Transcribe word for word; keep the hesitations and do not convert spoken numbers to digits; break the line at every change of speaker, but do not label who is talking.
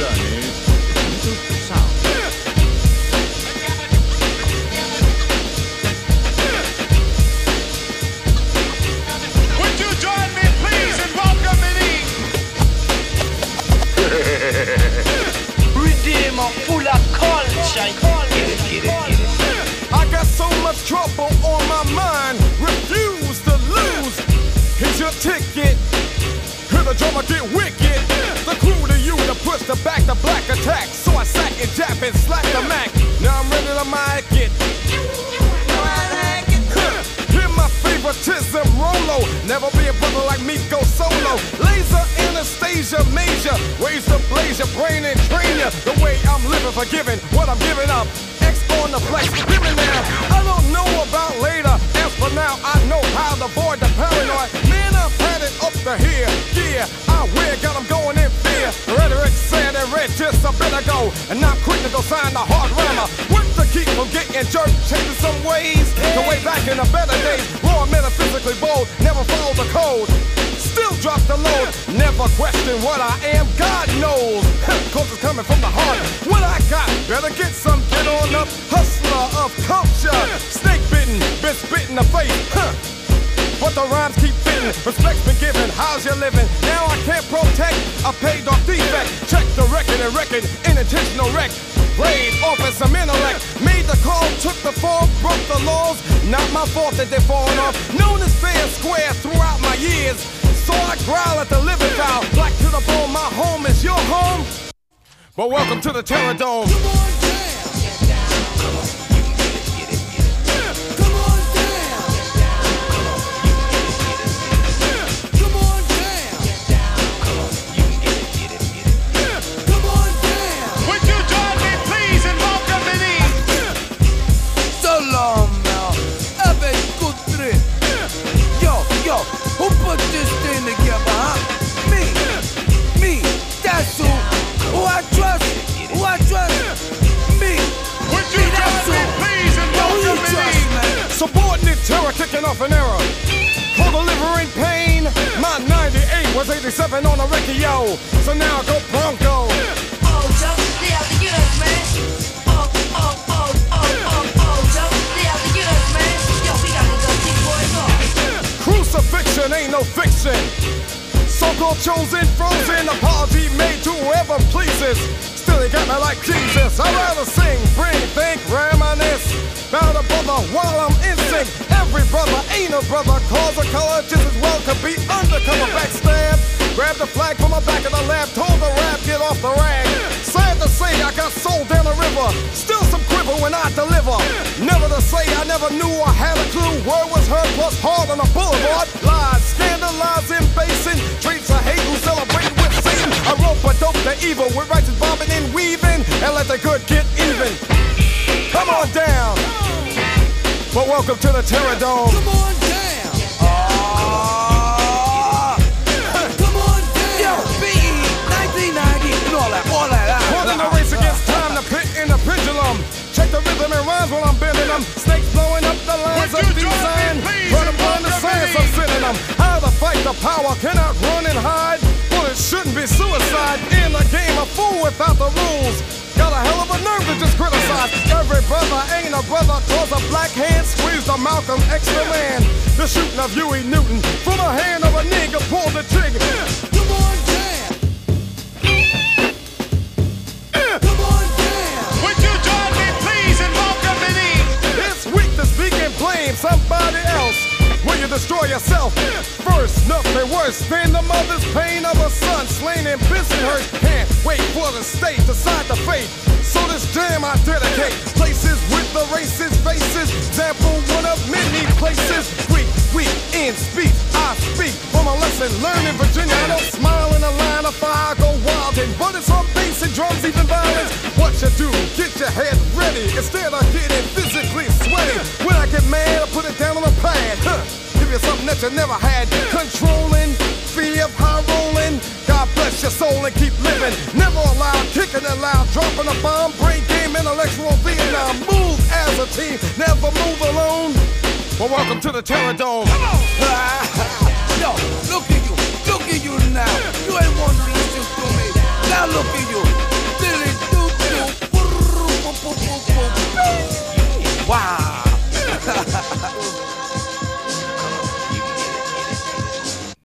journey into sound.
Would you join me, please, in welcoming
Redeemer full of culture.
Get it, get it, get it.
I got so much trouble on my mind, refuse to lose. Here's your ticket. Hear the drummer get wicked. The crew to you to push the back the black attack. So I sack and jab and slack the Mac. Now I'm ready to mic it. Hear my favoritism, Rolo. Never be a brother like me, go solo. Laser Anastasia Major. Ways to blaze your brain and train ya. The way I'm living, forgiving what I'm giving up. X on the flex, hear me now. I don't know about later. As for now, I know how to avoid the paranoid. Man, I've had it up to here. Yeah, I wear, got them going in fear. Rhetoric said and read just a bit ago. And I'm quick to go sign the hard rhymer. What to keep from getting jerked, changing some ways. The way back in the better days. Raw, metaphysically bold, never follow the code. Still drop the load, never question what I am, God knows. Cause it's coming from the heart. What I got, better get some, get on up. Hustler of culture, snake bitten, been spit in the face. Huh. But the rhymes keep fitting, respect's been given, how's you living? Now I can't protect a paid off defect. Check the record and record, unintentional wreck. Played off as some intellect, made the call, took the fall, broke the laws. Not my fault that they're falling off. Known as fair and square throughout my years. So I growl at the living foul. Black to the bone, my home is your home. But welcome to the Terror Dome. Come on down. Get down. Come on. You can get it, get it, get it. Come on down. Get down. Come on. You can get it, get it. Come on down. Get down. Come on. You can get it, get it, get it. Come on down. Would you join me, please, in welcoming in?
So long now. Have a good trip. Yo, yo, who put this thing together, huh? Me, me, that's who, who I trust, who I trust, me.
Would you
me,
join me, please, and
yo, who you
welcome
trust,
me?
man?
Subordinate terror kicking off an era. For delivering pain, my ninety-eight was eighty-seven on the Ricky, yo. So now go Bronco.
Oh, Joe, they have to get us, man. Oh, oh, oh, oh, oh, oh, Joe, they have to get us, man. Yo, we gotta go kick boys off.
Crucifixion ain't no fiction. So-called chosen, frozen, apology made to whoever pleases. Still he got me like Jesus. I'd rather sing, bring, think, reminisce about a brother while I'm in sync. Every brother ain't a brother, cause a color just as well could be undercover backstab. Grab the flag from the back of the lab, told the rap, get off the rag. Sad to say, I got sold down the river. Still some quiver when I deliver. Never to say I never knew I had a clue. Word was heard plus hard on the boulevard. Lies, scandalizing, basing. Traits of hate who celebrate with Satan. I rope a dope the evil with righteous bobbing and weaving. And let the good get even. Come on down. But welcome to the Terror Dome.
Come on down. Ah. Come on down. Yo, B E, nineteen ninety, and all that, all that.
More than a race against time, the pit in the pendulum. Check the rhythm and rhymes while I'm bending them. Snakes blowing up the lines of design. Run upon the science, I'm sending them. How to fight the power, cannot run and hide. Well, it shouldn't be suicide. In the game, a fool without the rules. Got a hell of a nerve to just criticize. Every brother ain't a brother, cause a black hand squeezed a Malcolm X the man. The shooting of Huey Newton from the hand of a nigga pulled the trigger.
Come on down. Come on down.
Would you join me, please, in welcoming in? It's weak to speak and blame somebody else. Will you destroy yourself? First, nothing worse than the mother's pain of a son slain in Bensonhurst. Can't wait for the state to decide the fate. So this jam I dedicate. Places with the racist faces. Example one of many places. Weak, weak in speech. I speak from a lesson learned in Virginia. I don't smile in a line of fire, go wild and but it's on bass and drums, even violence. What you do? Get your head ready instead of getting physically sweaty. When I get mad, I put it down on a pad. Huh. Give you something that you never had. Controlling, fear of high rolling. God bless your soul and keep living. Never allowed, kicking it loud, dropping a bomb, brain game, intellectual Vietnam. Move as a team, never move alone. Well, welcome to the Terror Dome. Come on.